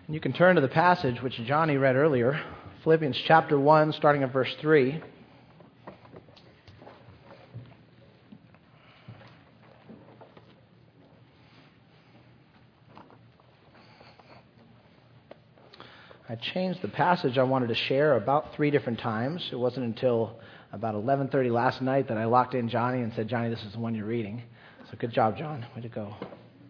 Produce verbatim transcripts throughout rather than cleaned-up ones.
You can turn to the passage which Johnny read earlier, Philippians chapter one, starting at verse three. I changed the passage I wanted to share about three different times. It wasn't until about eleven thirty last night that I locked in Johnny and said, Johnny, this is the one you're reading. So good job, John. Way to go.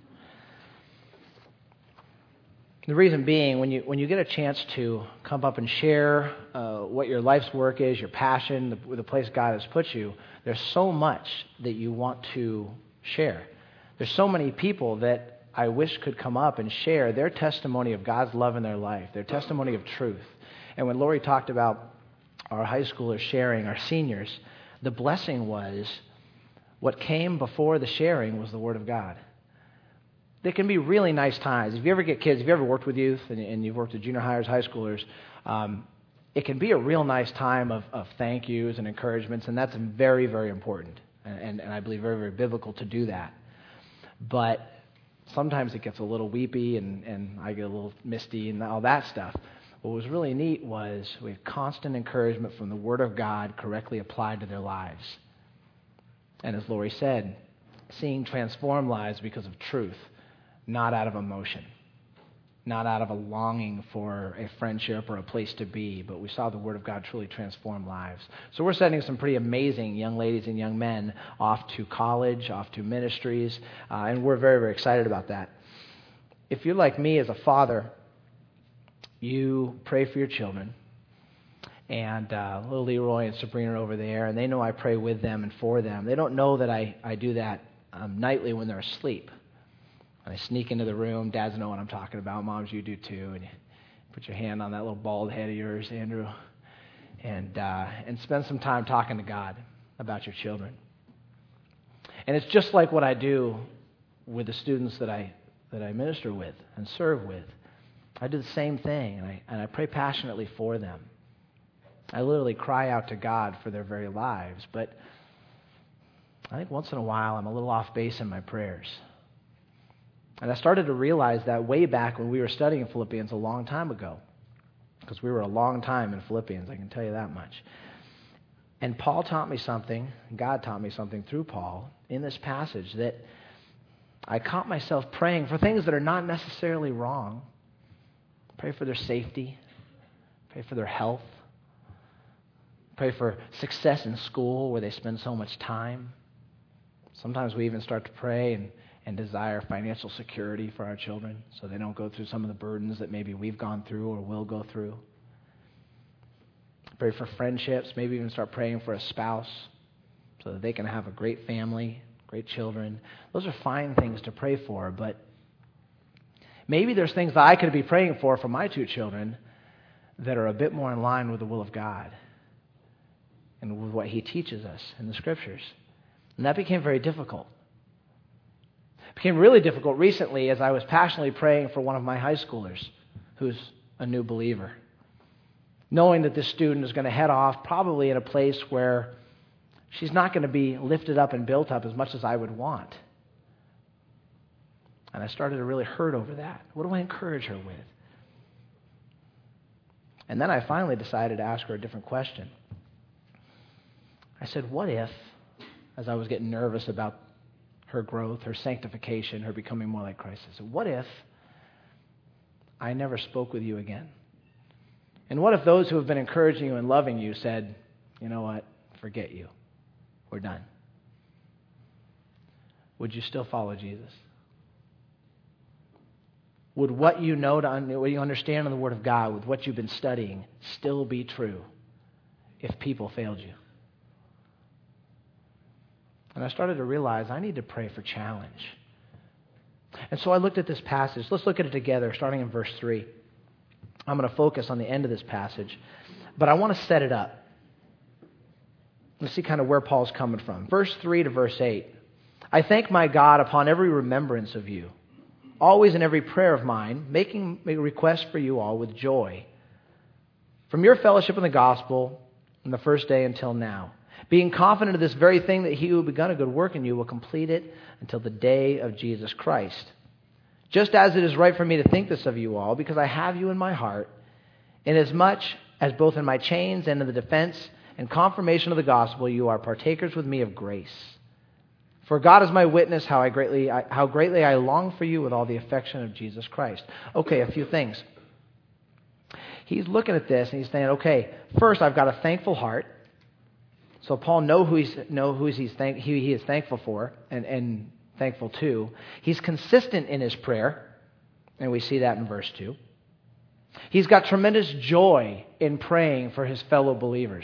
The reason being, when you when you get a chance to come up and share uh, what your life's work is, your passion, the, the place God has put you, there's so much that you want to share. There's so many people that I wish could come up and share their testimony of God's love in their life, their testimony of truth. And when Lori talked about our high schoolers sharing, our seniors, the blessing was what came before the sharing was the Word of God. There can be really nice times. If you ever get kids, if you ever worked with youth and, and you've worked with junior hires, high schoolers, um, it can be a real nice time of, of thank yous and encouragements, and that's very, very important. And, and I believe very, very biblical to do that. But sometimes it gets a little weepy and, and I get a little misty and all that stuff. What was really neat was we had constant encouragement from the Word of God correctly applied to their lives. And as Lori said, seeing transformed lives because of truth, not out of emotion, not out of a longing for a friendship or a place to be, but we saw the Word of God truly transform lives. So we're sending some pretty amazing young ladies and young men off to college, off to ministries, uh, and we're very, very excited about that. If you're like me as a father, you pray for your children, and uh, little Leroy and Sabrina are over there, and they know I pray with them and for them. They don't know that I, I do that um, nightly when they're asleep. I sneak into the room. Dads know what I'm talking about. Moms, you do too. And you put your hand on that little bald head of yours, Andrew, and uh, and spend some time talking to God about your children. And it's just like what I do with the students that I that I minister with and serve with. I do the same thing, and I and I pray passionately for them. I literally cry out to God for their very lives. But I think once in a while I'm a little off base in my prayers. And I started to realize that way back when we were studying Philippians a long time ago. Because we were a long time in Philippians, I can tell you that much. And Paul taught me something, God taught me something through Paul in this passage that I caught myself praying for things that are not necessarily wrong. Pray for their safety. Pray for their health. Pray for success in school where they spend so much time. Sometimes we even start to pray and and desire financial security for our children so they don't go through some of the burdens that maybe we've gone through or will go through. Pray for friendships, maybe even start praying for a spouse so that they can have a great family, great children. Those are fine things to pray for, but maybe there's things that I could be praying for for my two children that are a bit more in line with the will of God and with what He teaches us in the Scriptures. And that became very difficult. It became really difficult recently as I was passionately praying for one of my high schoolers who's a new believer, knowing that this student is going to head off probably in a place where she's not going to be lifted up and built up as much as I would want. And I started to really hurt over that. What do I encourage her with? And then I finally decided to ask her a different question. I said, what if, as I was getting nervous about her growth, her sanctification, her becoming more like Christ, I said, what if I never spoke with you again? And what if those who have been encouraging you and loving you said, you know what, forget you. We're done. Would you still follow Jesus? Would what you know, to un- what you understand in the Word of God, with what you've been studying, still be true if people failed you? And I started to realize I need to pray for challenge. And so I looked at this passage. Let's look at it together, starting in verse three. I'm going to focus on the end of this passage, but I want to set it up. Let's see kind of where Paul's coming from. Verse three to verse eight. I thank my God upon every remembrance of you, always in every prayer of mine, making a request for you all with joy, from your fellowship in the gospel from the first day until now, being confident of this very thing, that he who begun a good work in you will complete it until the day of Jesus Christ. Just as it is right for me to think this of you all, because I have you in my heart, inasmuch as both in my chains and in the defense and confirmation of the gospel you are partakers with me of grace. For God is my witness how I greatly I, how greatly I long for you with all the affection of Jesus Christ. Okay, a few things. He's looking at this and he's saying, okay, first I've got a thankful heart. So Paul know who he's know who he's thank, he, he is thankful for and, and thankful to. He's consistent in his prayer, and we see that in verse two. He's got tremendous joy in praying for his fellow believers,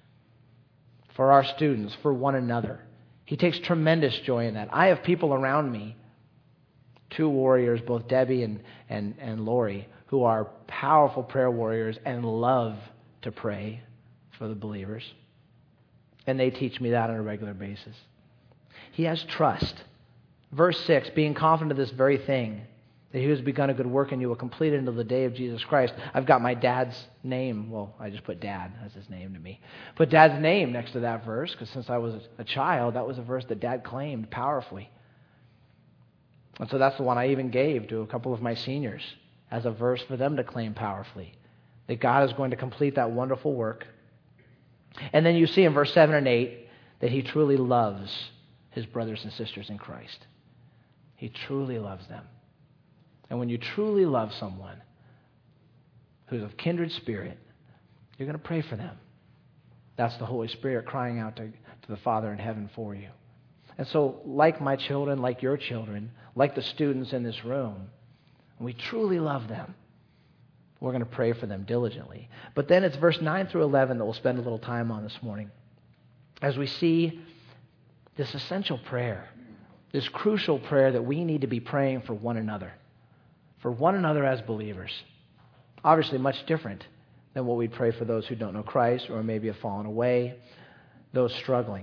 for our students, for one another. He takes tremendous joy in that. I have people around me, two warriors, both Debbie and, and, and Lori, who are powerful prayer warriors and love to pray for the believers. And they teach me that on a regular basis. He has trust. Verse six, being confident of this very thing, that he who has begun a good work in you will complete it until the day of Jesus Christ. I've got my dad's name. Well, I just put dad as his name to me. Put dad's name next to that verse, because since I was a child, that was a verse that dad claimed powerfully. And so that's the one I even gave to a couple of my seniors as a verse for them to claim powerfully. That God is going to complete that wonderful work. And then you see in verse seven and eight that he truly loves his brothers and sisters in Christ. He truly loves them. And when you truly love someone who's of kindred spirit, you're going to pray for them. That's the Holy Spirit crying out to, to the Father in heaven for you. And so, like my children, like your children, like the students in this room, when we truly love them, we're going to pray for them diligently. But then it's verse nine through eleven that we'll spend a little time on this morning, as we see this essential prayer, this crucial prayer that we need to be praying for one another. For one another as believers. Obviously much different than what we'd pray for those who don't know Christ or maybe have fallen away, those struggling.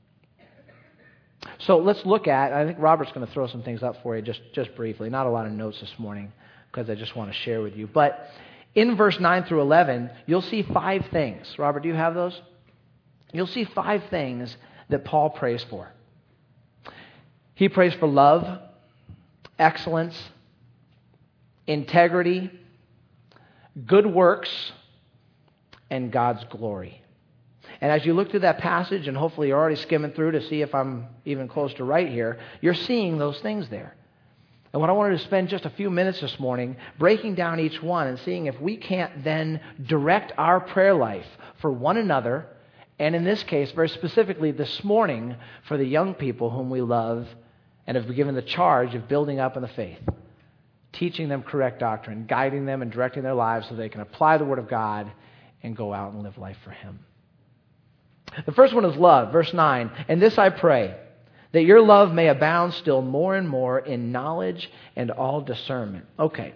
So let's look at, I think Robert's going to throw some things up for you just, just briefly. Not a lot of notes this morning because I just want to share with you. But in verse nine through eleven, you'll see five things. Robert, do you have those? You'll see five things that Paul prays for. He prays for love, excellence, integrity, good works, and God's glory. And as you look through that passage, and hopefully you're already skimming through to see if I'm even close to right here, you're seeing those things there. And what I wanted to spend just a few minutes this morning breaking down each one and seeing if we can't then direct our prayer life for one another, and in this case, very specifically this morning, for the young people whom we love and have been given the charge of building up in the faith. Teaching them correct doctrine, guiding them and directing their lives so they can apply the Word of God and go out and live life for Him. The first one is love, verse nine. And this I pray, that your love may abound still more and more in knowledge and all discernment. Okay.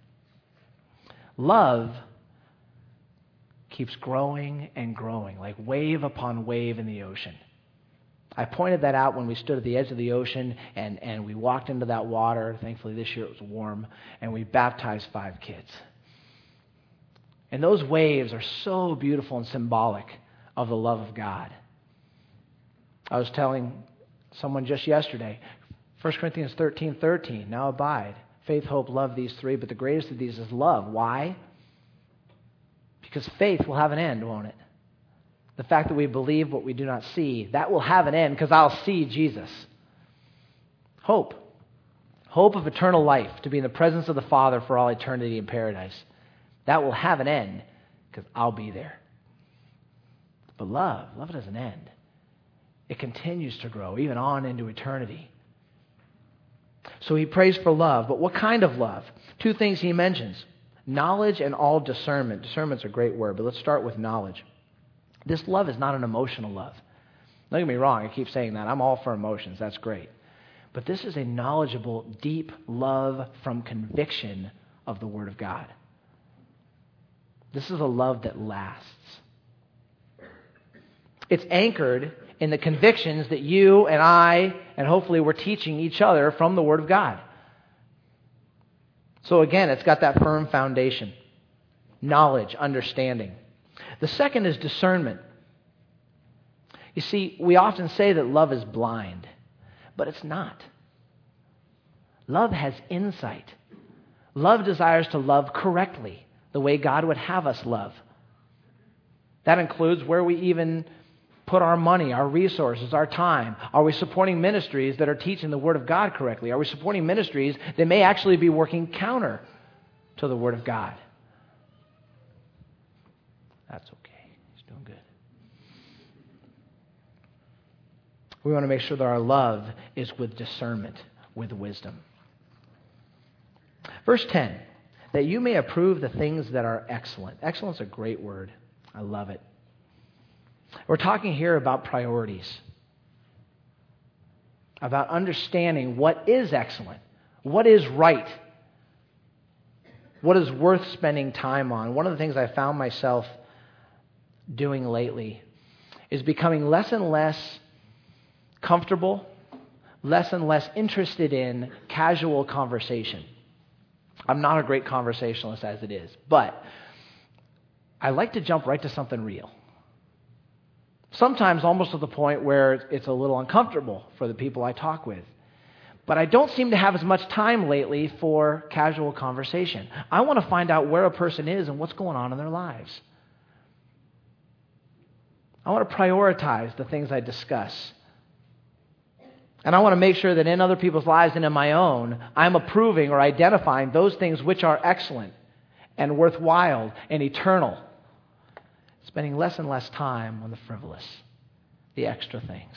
Love keeps growing and growing, like wave upon wave in the ocean. I pointed that out when we stood at the edge of the ocean and, and we walked into that water. Thankfully this year it was warm. And we baptized five kids. And those waves are so beautiful and symbolic of the love of God. I was telling someone just yesterday, First Corinthians thirteen thirteen, now abide. Faith, hope, love, these three, but the greatest of these is love. Why? Because faith will have an end, won't it? The fact that we believe what we do not see, that will have an end because I'll see Jesus. Hope. Hope of eternal life, to be in the presence of the Father for all eternity in paradise. That will have an end because I'll be there. But love, love doesn't end. It continues to grow, even on into eternity. So he prays for love. But what kind of love? Two things he mentions. Knowledge and all discernment. Discernment's a great word, but let's start with knowledge. This love is not an emotional love. Don't get me wrong, I keep saying that. I'm all for emotions. That's great. But this is a knowledgeable, deep love from conviction of the Word of God. This is a love that lasts. It's anchored in the convictions that you and I, and hopefully we're teaching each other from the Word of God. So again, it's got that firm foundation. Knowledge, understanding. The second is discernment. You see, we often say that love is blind, but it's not. Love has insight. Love desires to love correctly, the way God would have us love. That includes where we even put our money, our resources, our time. Are we supporting ministries that are teaching the Word of God correctly? Are we supporting ministries that may actually be working counter to the Word of God? That's okay. He's doing good. We want to make sure that our love is with discernment, with wisdom. Verse ten, that you may approve the things that are excellent. Excellent's a great word. I love it. We're talking here about priorities, about understanding what is excellent, what is right, what is worth spending time on. One of the things I found myself doing lately is becoming less and less comfortable, less and less interested in casual conversation. I'm not a great conversationalist as it is, but I like to jump right to something real. Sometimes almost to the point where it's a little uncomfortable for the people I talk with. But I don't seem to have as much time lately for casual conversation. I want to find out where a person is and what's going on in their lives. I want to prioritize the things I discuss. And I want to make sure that in other people's lives and in my own, I'm approving or identifying those things which are excellent and worthwhile and eternal. Spending less and less time on the frivolous, the extra things.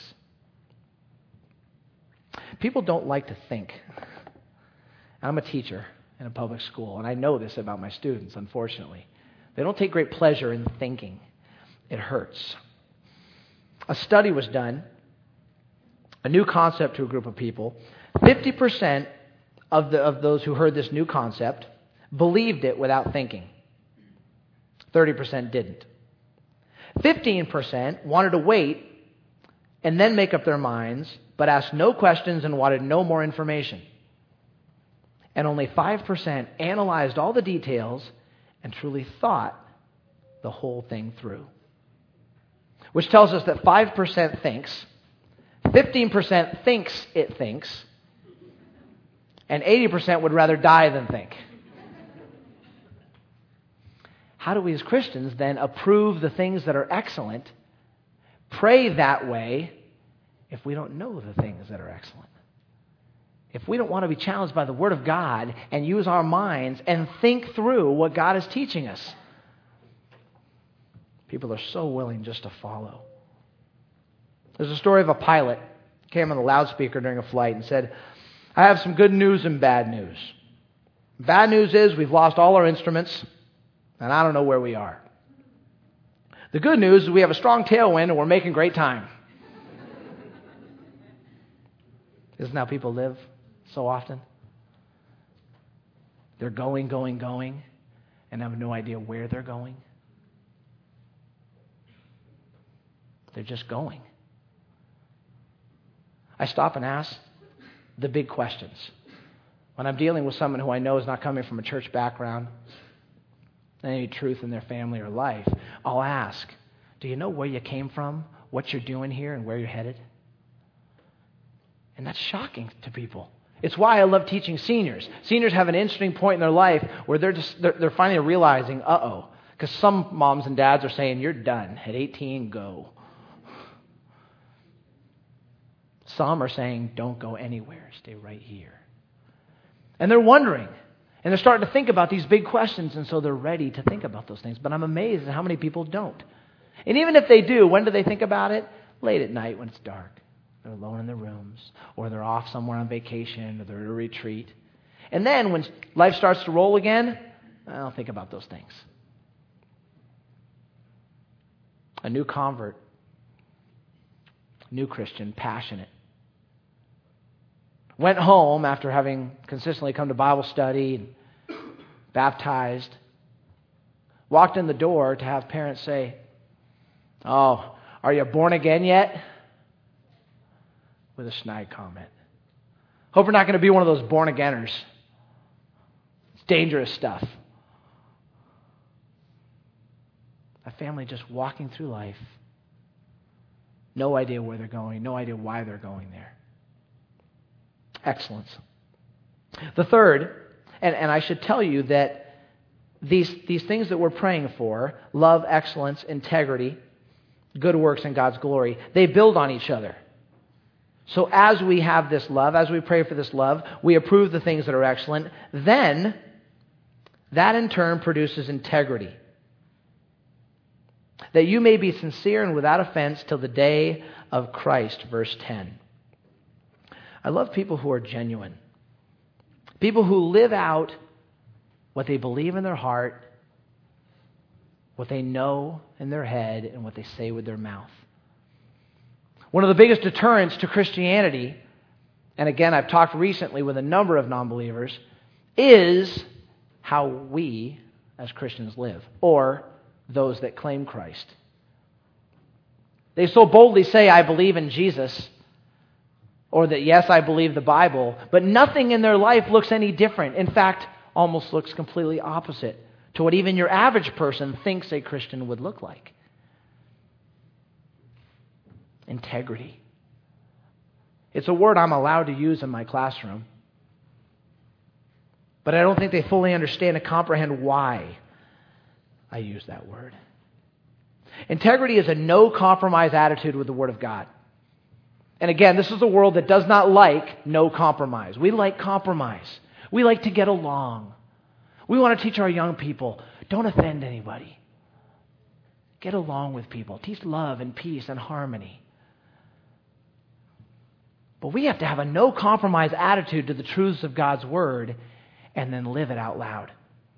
People don't like to think. I'm a teacher in a public school, and I know this about my students, unfortunately. They don't take great pleasure in thinking. It hurts. A study was done, a new concept to a group of people. fifty percent of, the, of those who heard this new concept believed it without thinking. thirty percent didn't. fifteen percent wanted to wait and then make up their minds, but asked no questions and wanted no more information. And only five percent analyzed all the details and truly thought the whole thing through. Which tells us that five percent thinks, fifteen percent thinks it thinks, and eighty percent would rather die than think. How do we as Christians then approve the things that are excellent, pray that way, if we don't know the things that are excellent? If we don't want to be challenged by the Word of God and use our minds and think through what God is teaching us? People are so willing just to follow. There's a story of a pilot who came on the loudspeaker during a flight and said, "I have some good news and bad news. Bad news is we've lost all our instruments, and I don't know where we are. The good news is we have a strong tailwind and we're making great time." Isn't that how people live so often? They're going, going, going, and have no idea where they're going. They're just going. I stop and ask the big questions. When I'm dealing with someone who I know is not coming from a church background, any truth in their family or life, I'll ask, do you know where you came from, what you're doing here, and where you're headed? And that's shocking to people. It's why I love teaching seniors. Seniors have an interesting point in their life where they're just they're, they're finally realizing, uh-oh, because some moms and dads are saying, you're done. At eighteen, go. Some are saying, don't go anywhere. Stay right here. And they're wondering. And they're starting to think about these big questions, and so they're ready to think about those things. But I'm amazed at how many people don't. And even if they do, when do they think about it? Late at night when it's dark. They're alone in their rooms, or they're off somewhere on vacation, or they're at a retreat. And then when life starts to roll again, I don't think about those things. A new convert, new Christian, passionate, went home after having consistently come to Bible study and baptized, walked in the door to have parents say, "Oh, are you born again yet?" With a snide comment. Hope we're not going to be one of those born-againers. It's dangerous stuff. A family just walking through life, no idea where they're going, no idea why they're going there. Excellence. The third, and, and I should tell you that these, these things that we're praying for, love, excellence, integrity, good works, and God's glory, they build on each other. So as we have this love, as we pray for this love, we approve the things that are excellent, then that in turn produces integrity. That you may be sincere and without offense till the day of Christ, verse ten. I love people who are genuine. People who live out what they believe in their heart, what they know in their head, and what they say with their mouth. One of the biggest deterrents to Christianity, and again, I've talked recently with a number of non-believers, is how we as Christians live, or those that claim Christ. They so boldly say, I believe in Jesus, or that, yes, I believe the Bible, but nothing in their life looks any different. In fact, almost looks completely opposite to what even your average person thinks a Christian would look like. Integrity. It's a word I'm allowed to use in my classroom, but I don't think they fully understand and comprehend why I use that word. Integrity is a no-compromise attitude with the Word of God. And again, this is a world that does not like no compromise. We like compromise. We like to get along. We want to teach our young people, don't offend anybody. Get along with people. Teach love and peace and harmony. But we have to have a no-compromise attitude to the truths of God's Word and then live it out loud.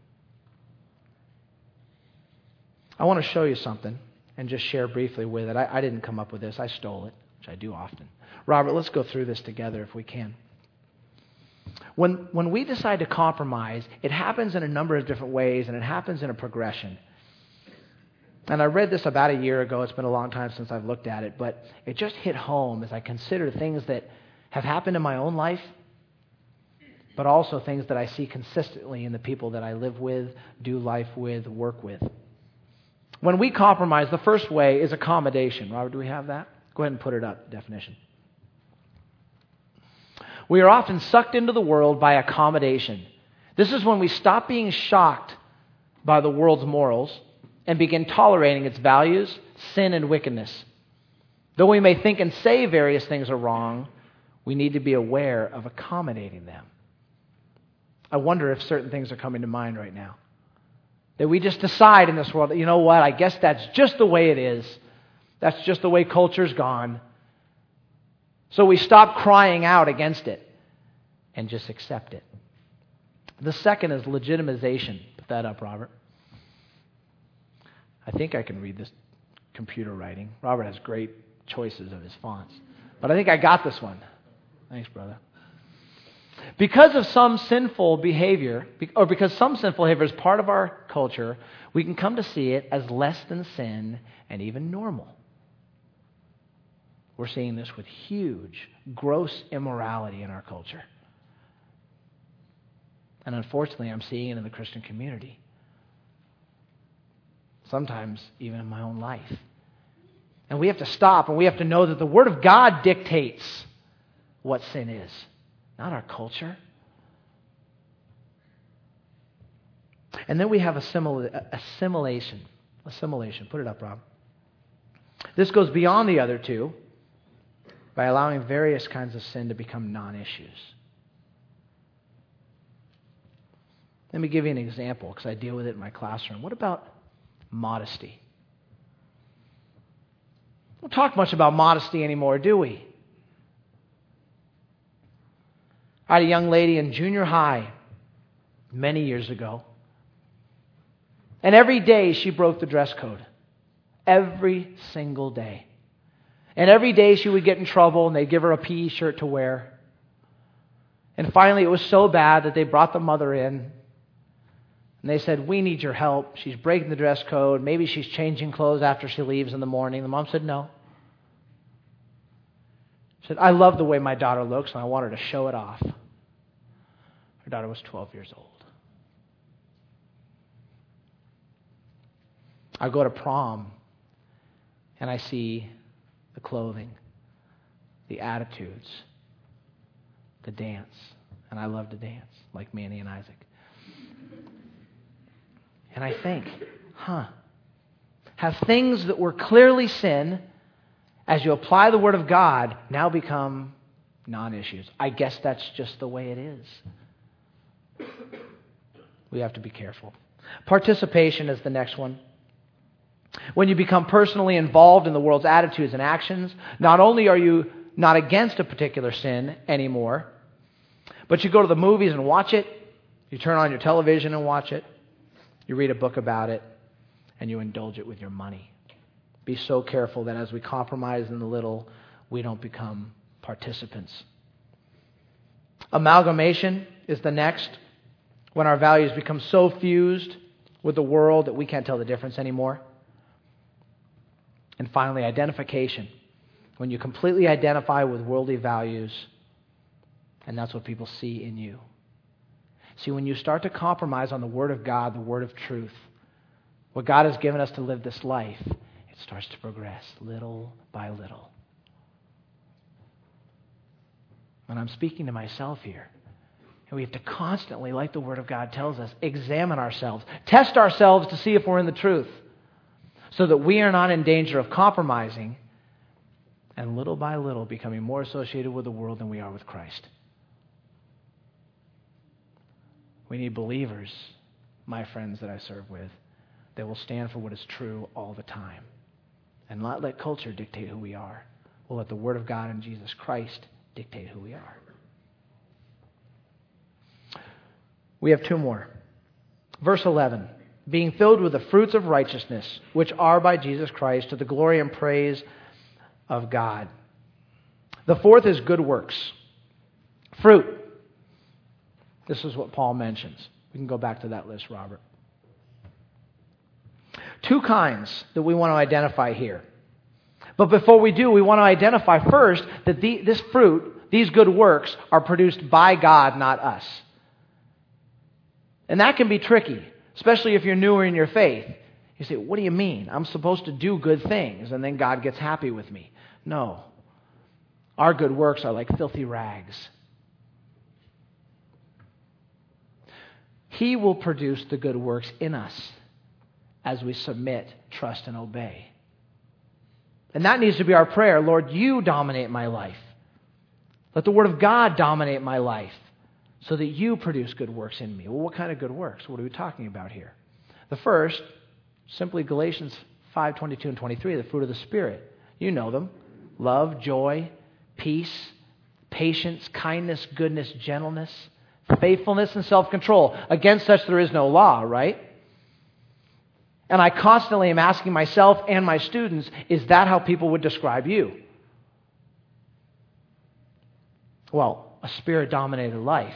I want to show you something and just share briefly with it. I, I didn't come up with this. I stole it, which I do often. Robert, let's go through this together if we can. When, when we decide to compromise, it happens in a number of different ways, and it happens in a progression. And I read this about a year ago. It's been a long time since I've looked at it, but it just hit home as I consider things that have happened in my own life, but also things that I see consistently in the people that I live with, do life with, work with. When we compromise, the first way is accommodation. Robert, do we have that? Go ahead and put it up, definition. We are often sucked into the world by accommodation. This is when we stop being shocked by the world's morals and begin tolerating its values, sin, and wickedness. Though we may think and say various things are wrong, we need to be aware of accommodating them. I wonder if certain things are coming to mind right now. That we just decide in this world that, you know what, I guess that's just the way it is. That's just the way culture's gone. So we stop crying out against it and just accept it. The second is legitimization. Put that up, Robert. I think I can read this computer writing. Robert has great choices of his fonts. But I think I got this one. Thanks, brother. Because of some sinful behavior, or because some sinful behavior is part of our culture, we can come to see it as less than sin and even normal. We're seeing this with huge, gross immorality in our culture. And unfortunately, I'm seeing it in the Christian community. Sometimes even in my own life. And we have to stop and we have to know that the Word of God dictates what sin is, not our culture. And then we have assimil- assimilation. Assimilation. Put it up, Rob. This goes beyond the other two by allowing various kinds of sin to become non-issues. Let me give you an example because I deal with it in my classroom. What about modesty? We don't talk much about modesty anymore, do we? I had a young lady in junior high many years ago. And every day she broke the dress code. Every single day. And every day she would get in trouble and they'd give her a P E shirt to wear. And finally it was so bad that they brought the mother in. And they said, we need your help. She's breaking the dress code. Maybe she's changing clothes after she leaves in the morning. The mom said, no. She said, I love the way my daughter looks and I want her to show it off. Her daughter was twelve years old. I go to prom and I see the clothing, the attitudes, the dance. And I love to dance, like Manny and Isaac. And I think, huh, have things that were clearly sin, as you apply the Word of God, now become non-issues? I guess that's just the way it is. We have to be careful. Participation is the next one. When you become personally involved in the world's attitudes and actions, not only are you not against a particular sin anymore, but you go to the movies and watch it, you turn on your television and watch it, you read a book about it, and you indulge it with your money. Be so careful that as we compromise in the little, we don't become participants. Amalgamation is the next, when our values become so fused with the world that we can't tell the difference anymore. And finally, identification. When you completely identify with worldly values, and that's what people see in you. See, when you start to compromise on the Word of God, the Word of truth, what God has given us to live this life, it starts to progress little by little. And I'm speaking to myself here. And we have to constantly, like the Word of God tells us, examine ourselves, test ourselves to see if we're in the truth, so that we are not in danger of compromising and little by little becoming more associated with the world than we are with Christ. We need believers, my friends that I serve with, that will stand for what is true all the time and not let culture dictate who we are. We'll let the Word of God and Jesus Christ dictate who we are. We have two more. Verse eleven. Being filled with the fruits of righteousness, which are by Jesus Christ, to the glory and praise of God. The fourth is good works. Fruit. This is what Paul mentions. We can go back to that list, Robert. Two kinds that we want to identify here. But before we do, we want to identify first that the, this fruit, these good works, are produced by God, not us. And that can be tricky, especially if you're newer in your faith. You say, what do you mean? I'm supposed to do good things and then God gets happy with me. No. Our good works are like filthy rags. He will produce the good works in us as we submit, trust, and obey. And that needs to be our prayer. Lord, you dominate my life. Let the Word of God dominate my life so that you produce good works in me. Well, what kind of good works? What are we talking about here? The first, simply Galatians five, twenty-two and twenty-three, the fruit of the Spirit. You know them. Love, joy, peace, patience, kindness, goodness, gentleness, faithfulness, and self-control. Against such there is no law, right? And I constantly am asking myself and my students, is that how people would describe you? Well, a Spirit-dominated life.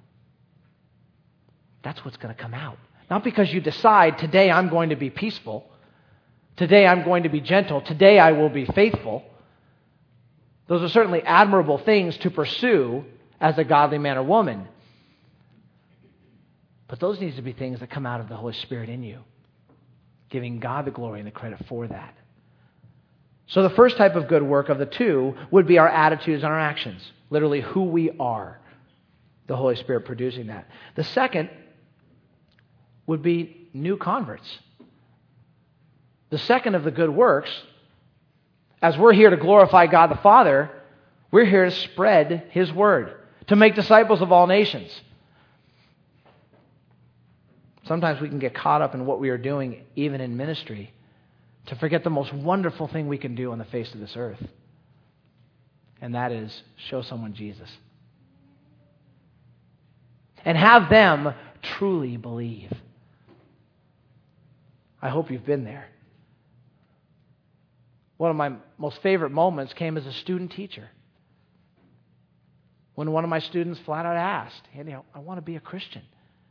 That's what's going to come out. Not because you decide, today I'm going to be peaceful. Today I'm going to be gentle. Today I will be faithful. Those are certainly admirable things to pursue as a godly man or woman. But those need to be things that come out of the Holy Spirit in you, giving God the glory and the credit for that. So the first type of good work of the two would be our attitudes and our actions, literally who we are, the Holy Spirit producing that. The second would be new converts. The second of the good works, as we're here to glorify God the Father, we're here to spread His Word, to make disciples of all nations. Sometimes we can get caught up in what we are doing, even in ministry, to forget the most wonderful thing we can do on the face of this earth. And that is show someone Jesus. And have them truly believe. I hope you've been there. One of my most favorite moments came as a student teacher. When one of my students flat out asked, Andy, I want to be a Christian.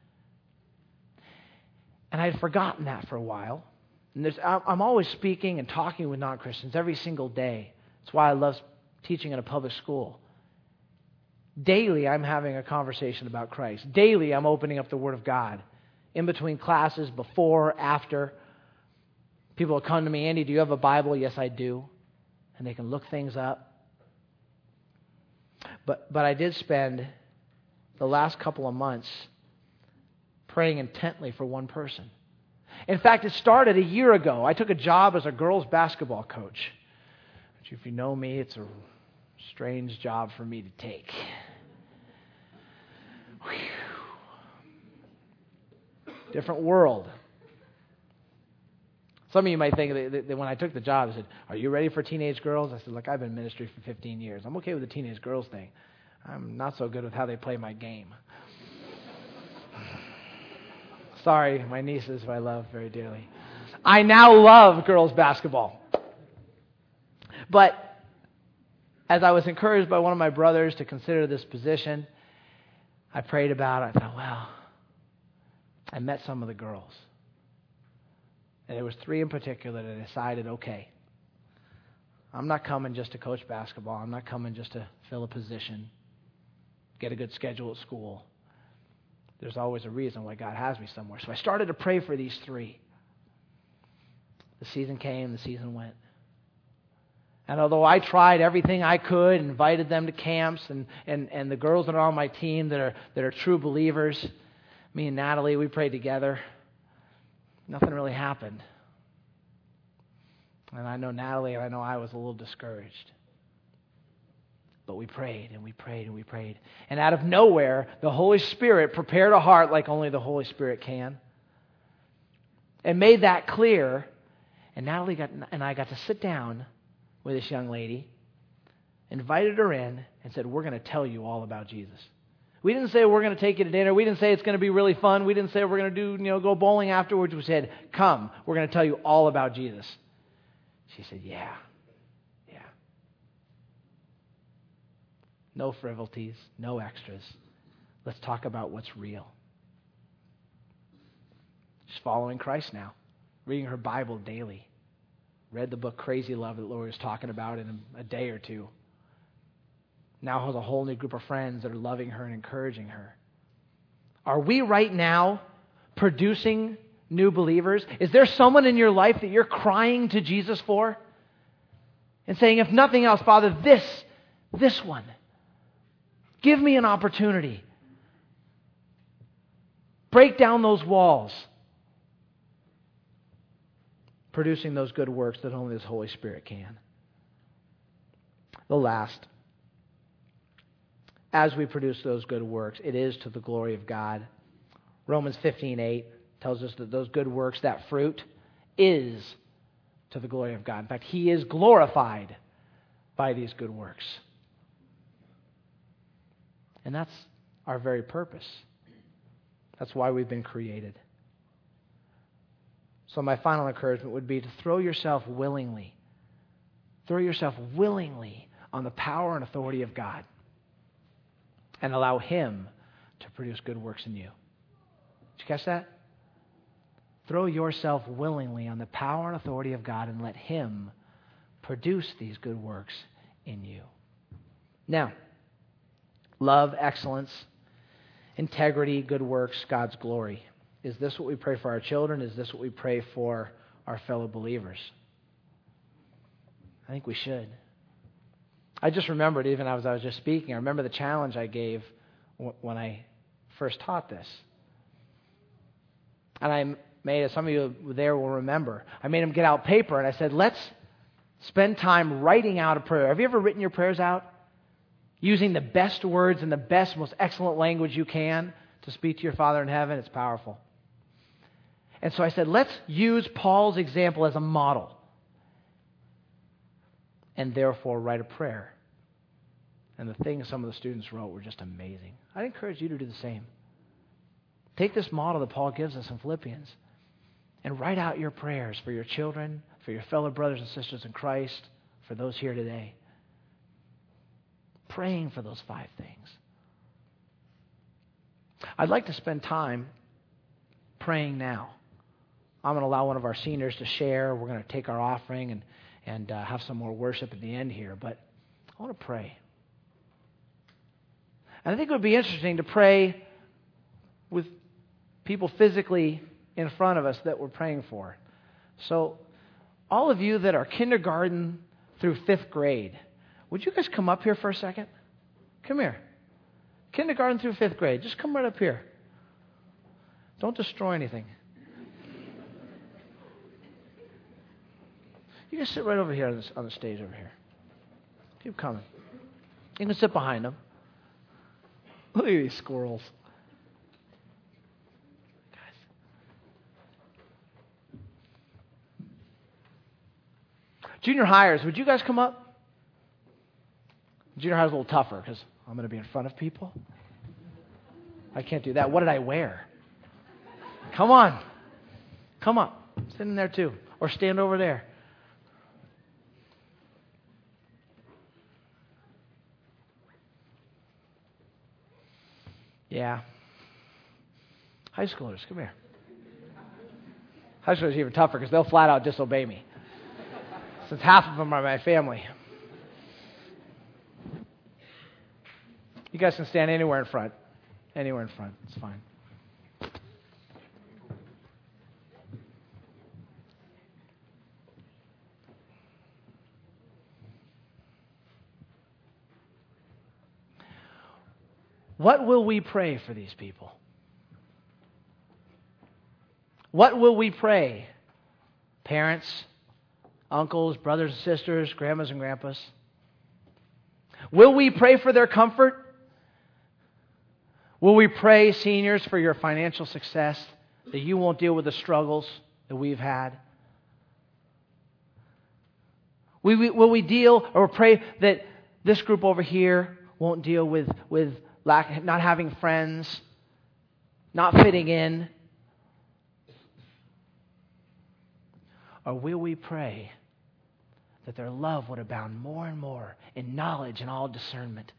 And I had forgotten that for a while. And there's, I'm always speaking and talking with non-Christians every single day. That's why I love teaching in a public school. Daily, I'm having a conversation about Christ. Daily, I'm opening up the Word of God. In between classes, before, after. People will come to me, Andy, do you have a Bible? Yes, I do. And they can look things up. But, but I did spend the last couple of months praying intently for one person. In fact, it started a year ago. I took a job as a girls' basketball coach. Which, if you know me, it's a strange job for me to take. Whew. Different world. Some of you might think that, that when I took the job, I said, "Are you ready for teenage girls?" I said, "Look, I've been in ministry for fifteen years. I'm okay with the teenage girls thing. I'm not so good with how they play my game." Sorry, my nieces, who I love very dearly. I now love girls basketball. But as I was encouraged by one of my brothers to consider this position, I prayed about it. I thought, well, I met some of the girls. And there was three in particular that I decided, okay, I'm not coming just to coach basketball. I'm not coming just to fill a position, get a good schedule at school. There's always a reason why God has me somewhere. So I started to pray for these three. The season came, the season went. And although I tried everything I could, invited them to camps, and, and, and the girls that are on my team that are that are true believers, me and Natalie, we prayed together. Nothing really happened. And I know Natalie and I know I was a little discouraged. But we prayed and we prayed and we prayed. And out of nowhere, the Holy Spirit prepared a heart like only the Holy Spirit can. And made that clear. And Natalie got, and I got to sit down with this young lady, invited her in, and said, we're going to tell you all about Jesus. We didn't say we're going to take you to dinner. We didn't say it's going to be really fun. We didn't say we're going to do, you know, go bowling afterwards. We said, come, we're going to tell you all about Jesus. She said, yeah. No frivolities, no extras. Let's talk about what's real. She's following Christ now, reading her Bible daily. Read the book Crazy Love that Lori was talking about in a day or two. Now has a whole new group of friends that are loving her and encouraging her. Are we right now producing new believers? Is there someone in your life that you're crying to Jesus for? And saying, if nothing else, Father, this, this one. Give me an opportunity. Break down those walls. Producing those good works that only this Holy Spirit can. The last. As we produce those good works, it is to the glory of God. Romans fifteen eight tells us that those good works, that fruit, is to the glory of God. In fact, He is glorified by these good works. And that's our very purpose. That's why we've been created. So my final encouragement would be to throw yourself willingly, throw yourself willingly on the power and authority of God and allow Him to produce good works in you. Did you catch that? Throw yourself willingly on the power and authority of God and let Him produce these good works in you. Now, love, excellence, integrity, good works, God's glory. Is this what we pray for our children? Is this what we pray for our fellow believers? I think we should. I just remembered, even as I was just speaking, I remember the challenge I gave when I first taught this. And I made, as some of you there will remember, I made them get out paper and I said, let's spend time writing out a prayer. Have you ever written your prayers out? Using the best words and the best, most excellent language you can to speak to your Father in heaven. It's powerful. And so I said, let's use Paul's example as a model. And therefore write a prayer. And the things some of the students wrote were just amazing. I'd encourage you to do the same. Take this model that Paul gives us in Philippians and write out your prayers for your children, for your fellow brothers and sisters in Christ, for those here today. Praying for those five things. I'd like to spend time praying now. I'm going to allow one of our seniors to share. We're going to take our offering and, and uh, have some more worship at the end here. But I want to pray. And I think it would be interesting to pray with people physically in front of us that we're praying for. So all of you that are kindergarten through fifth grade, would you guys come up here for a second? Come here. Kindergarten through fifth grade. Just come right up here. Don't destroy anything. You can sit right over here on, this, on the stage over here. Keep coming. You can sit behind them. Look at these squirrels. Guys. Junior hires, would you guys come up? Junior hire is a little tougher because I'm going to be in front of people. I can't do that. What did I wear? Come on. Come up. Sit in there too. Or stand over there. Yeah. High schoolers, come here. High schoolers are even tougher because they'll flat out disobey me. Since half of them are my family. You guys can stand anywhere in front. Anywhere in front. It's fine. What will we pray for these people? What will we pray? Parents, uncles, brothers and sisters, grandmas and grandpas. Will we pray for their comfort? Will we pray, seniors, for your financial success, that you won't deal with the struggles that we've had? Will we, will we deal or pray that this group over here won't deal with, with lack, not having friends, not fitting in? Or will we pray that their love would abound more and more in knowledge and all discernment?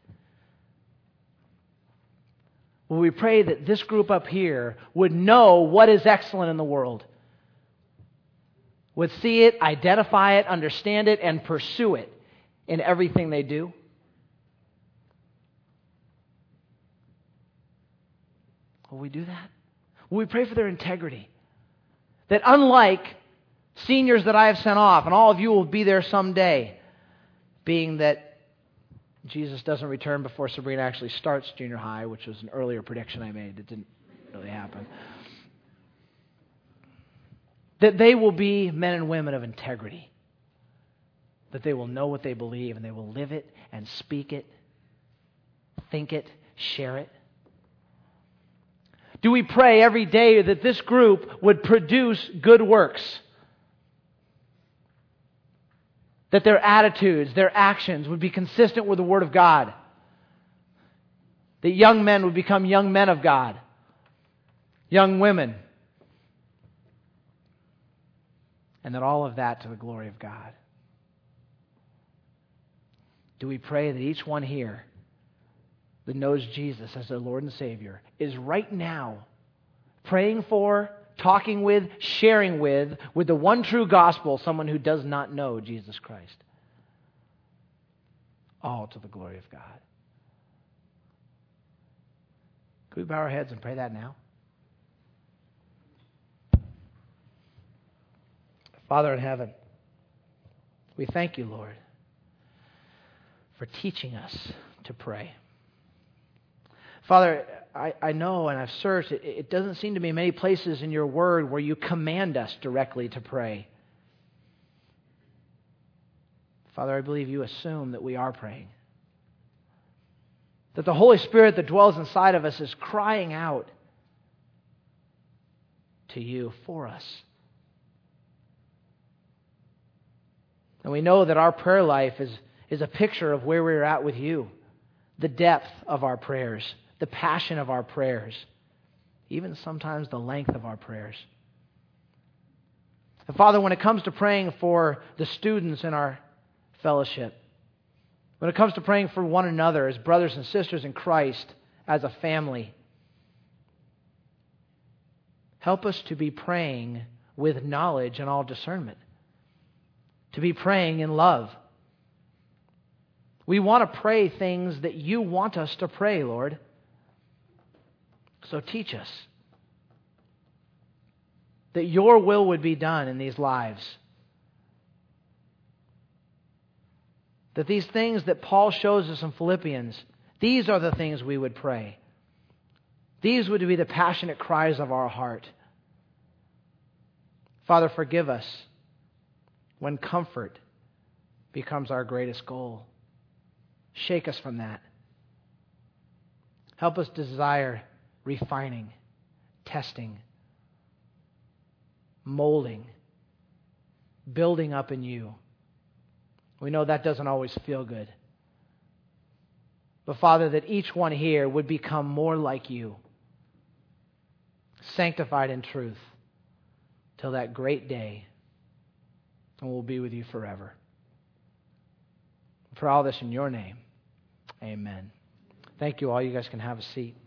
Will we pray that this group up here would know what is excellent in the world, would see it, identify it, understand it, and pursue it in everything they do? Will we do that? Will we pray for their integrity? That unlike seniors that I have sent off, and all of you will be there someday, being that Jesus doesn't return before Sabrina actually starts junior high, which was an earlier prediction I made that didn't really happen, that they will be men and women of integrity, that they will know what they believe and they will live it and speak it, think it, share it. Do we pray every day that this group would produce good works? That their attitudes, their actions would be consistent with the Word of God. That young men would become young men of God. Young women. And that all of that to the glory of God. Do we pray that each one here that knows Jesus as their Lord and Savior is right now praying for, talking with, sharing with, with the one true gospel, someone who does not know Jesus Christ? All to the glory of God. Could we bow our heads and pray that now? Father in heaven, we thank you, Lord, for teaching us to pray. Father, I, I know and I've searched, it, it doesn't seem to be many places in your word where you command us directly to pray. Father, I believe you assume that we are praying. That the Holy Spirit that dwells inside of us is crying out to you for us. And we know that our prayer life is, is a picture of where we're at with you. The depth of our prayers, the passion of our prayers, even sometimes the length of our prayers. And Father, when it comes to praying for the students in our fellowship, when it comes to praying for one another as brothers and sisters in Christ, as a family, help us to be praying with knowledge and all discernment, to be praying in love. We want to pray things that you want us to pray, Lord. So teach us that your will would be done in these lives. That these things that Paul shows us in Philippians, These are the things we would pray. These would be the passionate cries of our heart. Father, forgive us when comfort becomes our greatest goal. Shake us from that. Help us desire refining, testing, molding, building up in you. We know that doesn't always feel good. But Father, that each one here would become more like you, sanctified in truth, till that great day, and we'll be with you forever. For all this in your name, amen. Thank you all. You guys can have a seat.